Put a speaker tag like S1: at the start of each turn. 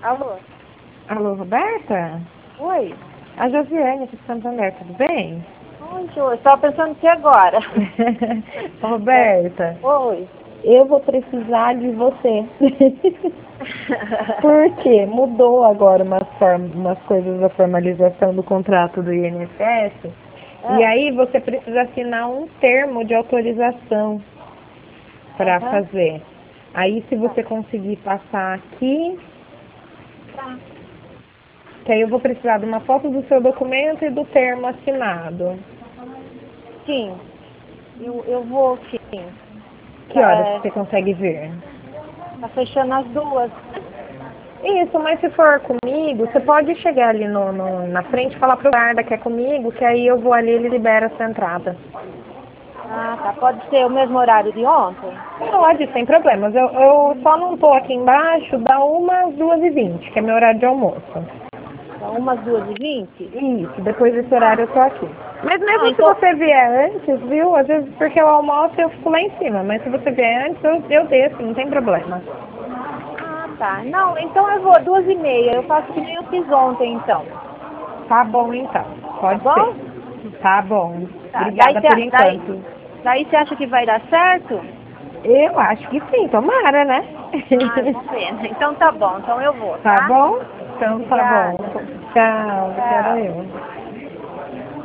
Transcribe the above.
S1: Alô?
S2: Alô, Roberta?
S1: Oi?
S2: A Josiane aqui de Santander, tudo bem?
S1: Oi, Jô. Estava pensando que agora.
S2: Roberta,
S1: Oi.
S2: eu vou precisar de você. Porque mudou agora umas coisas da formalização do contrato do INSS. E
S1: Ah,
S2: aí você precisa assinar um termo de autorização para
S1: aham.
S2: fazer. Aí se
S1: Tá.
S2: você conseguir passar aqui,
S1: Tá.
S2: que aí eu vou precisar de uma foto do seu documento e do termo assinado.
S1: Sim. Eu vou, sim.
S2: Que horas
S1: Tá,
S2: você consegue vir?
S1: tá fechando as duas.
S2: Isso, mas se for comigo, você pode chegar ali na frente e falar pro guarda que é comigo, que aí eu vou ali e ele libera a sua entrada.
S1: Ah, tá. Pode ser o mesmo horário de ontem?
S2: Pode, sem problemas. Eu só não tô aqui embaixo da 1 às 2h20, que é meu horário de almoço.
S1: Então, umas 2h20?
S2: Isso, depois desse horário
S1: Ah,
S2: eu tô aqui. Mas
S1: ah,
S2: mesmo se
S1: então...
S2: você vier antes, viu? Às vezes porque eu almoço eu fico lá em cima, mas se você vier antes eu desço, não tem problema.
S1: Ah, tá. Não, então eu vou 2h30. Eu faço que nem eu fiz ontem, então.
S2: Tá bom então,
S1: Tá
S2: pode ser.
S1: bom?
S2: Tá bom.
S1: Tá. Daí
S2: Obrigada por enquanto.
S1: você acha que vai dar certo?
S2: Eu acho que sim, tomara, né?
S1: Ah, vamos ver. Então tá bom. Então eu vou,
S2: Tá
S1: tá?
S2: bom? Então tá bom.
S1: Obrigada.
S2: Tchau, quero
S1: Tchau.
S2: eu.